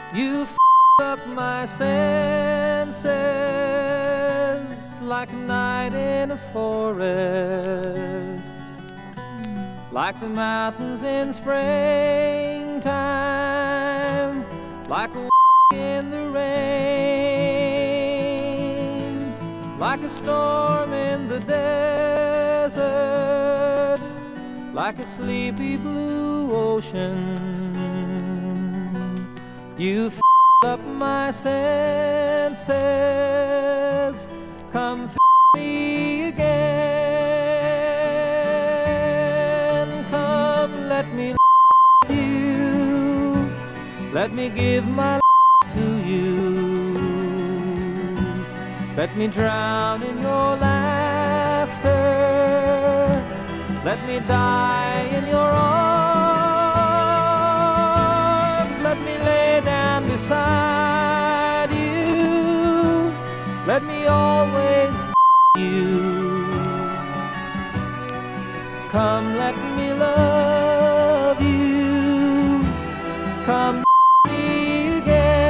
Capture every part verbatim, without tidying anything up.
You f*** up my senses like a night in a forest, like the mountains in springtime, like a in the rain, like a storm in the desert, like a sleepy blue ocean. You f*** up my senses, come f*** me again. Come, let me love you, let me give my life to you. Let me drown in your laughter, let me die in your arms, let me lay down beside you, let me always be you. Come, let me love you, come me again.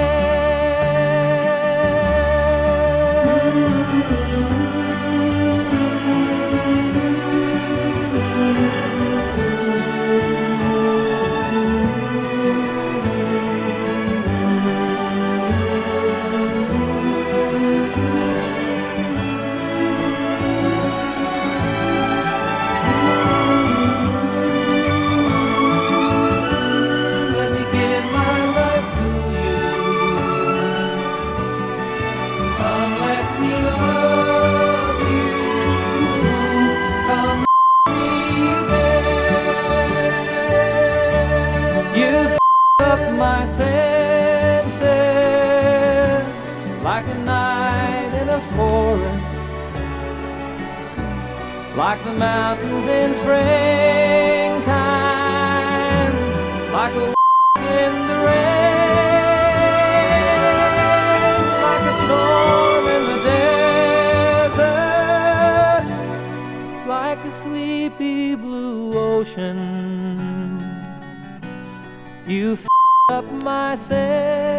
My senses like a night in a forest, like the mountains in springtime, like a in the rain, like a storm in the desert, like a sleepy blue ocean. You f*** up my senses